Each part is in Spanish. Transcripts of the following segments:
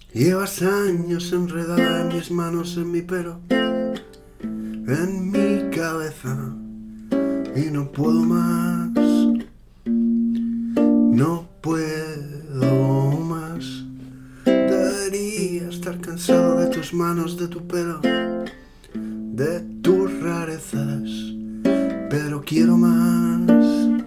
Llevas años enredada en mis manos, en mi pelo, en mi cabeza, y no puedo más, no puedo más. Debería estar cansado de tus manos, de tu pelo, de tus rarezas, pero quiero más.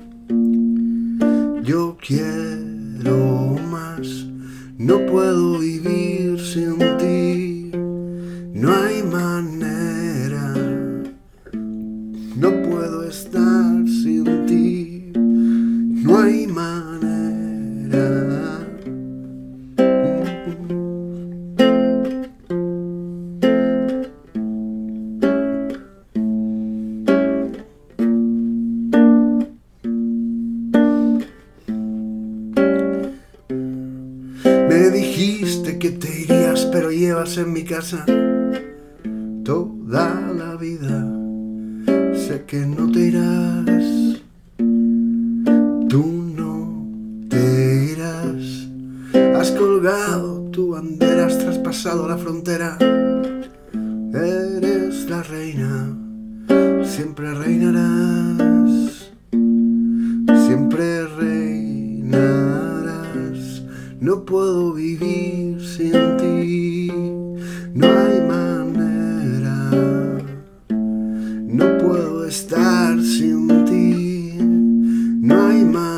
Yo quiero más. No puedo vivir sin ti, no hay manera. No puedo estar sin ti, no hay manera. Me dijiste que te irías, pero llevas en mi casa toda la vida. Sé que no te irás, tú no te irás. Has colgado tu bandera, has traspasado la frontera. Eres la reina, siempre reinarás, siempre reinarás. No puedo vivir sin ti, no hay manera. No puedo estar sin ti, no hay manera.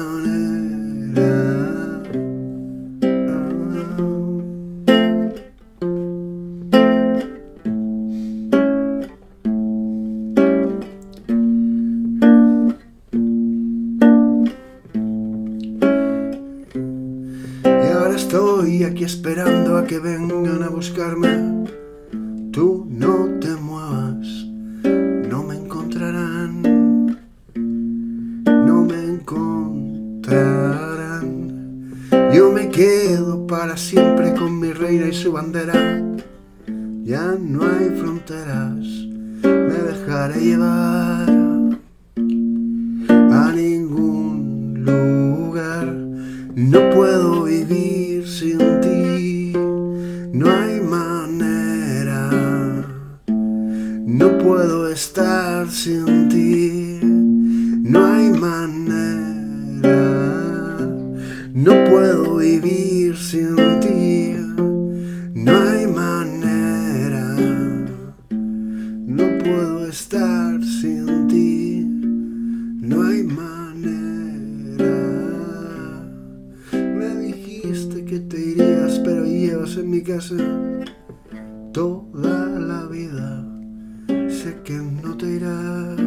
Y ahora estoy aquí esperando a que vengan a buscarme. Tú no te muevas, no me encontrarán, no me encontrarán. Yo me quedo para siempre con mi reina y su bandera. Ya no hay fronteras, me dejaré llevar a ningún lugar. No puedo vivir sin ti, no hay manera. No puedo estar sin ti, no hay manera. No puedo vivir sin ti, no hay manera. No puedo estar sin ti, no hay manera. Me dijiste que te irías, pero llevas en mi casa toda la vida. Sé que no te irás,